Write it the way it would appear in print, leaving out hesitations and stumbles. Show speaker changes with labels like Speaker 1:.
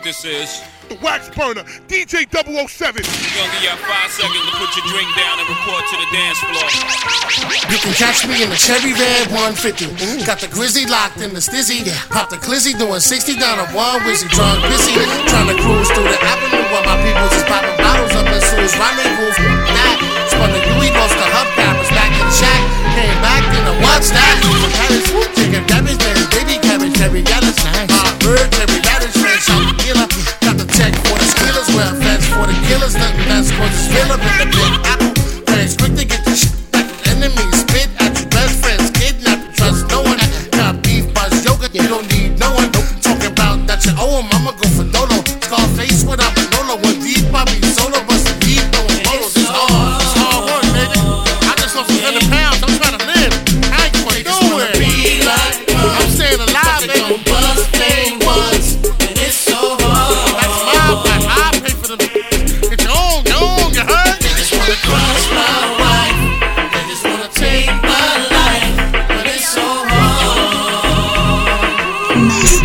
Speaker 1: what this is.
Speaker 2: The Wax Burner, DJ 007.
Speaker 1: We're gonna give y'all 5 seconds to put your drink down and report to the dance floor.
Speaker 3: You can catch me in the Cherry Red 150. Got the Grizzly locked in the Stizzy. Pop the Clizzy doing 60 down a one Wizzy. Drunk busy, trying to cruise through the avenue while my people just popping bottles up as soon as rendezvous. That spun the Huey, lost the hubcappers back in the shack. Came back in the what's that? Chicken cabbage, baby cabbage, Terry Gallis. Bird, Terry Gallis, fresh out the killer. Got the check for the skillers, well, fence for the killers. Nothing that's cause it's still up in the big apple. Friends quick to get the shit back. Enemies spit at your best friends. Kidnap, trust no one. Got beef, buzz, yoga, you don't need no one. Talking about that you owe him, I'ma go for Dolo. Scarface without Manolo. One deep, I be solo, bustin' deep, throwing polo. This hard, it's hard work, baby. I just lost 100 pounds, I'm trying to live. I ain't going nowhere. I'm staying alive, baby.
Speaker 4: Bust thing once, and it's so hard.
Speaker 3: That's my life. I pay for them. Get your own, you heard?
Speaker 4: They just wanna crush my wife. They just wanna take my life, but it's so hard.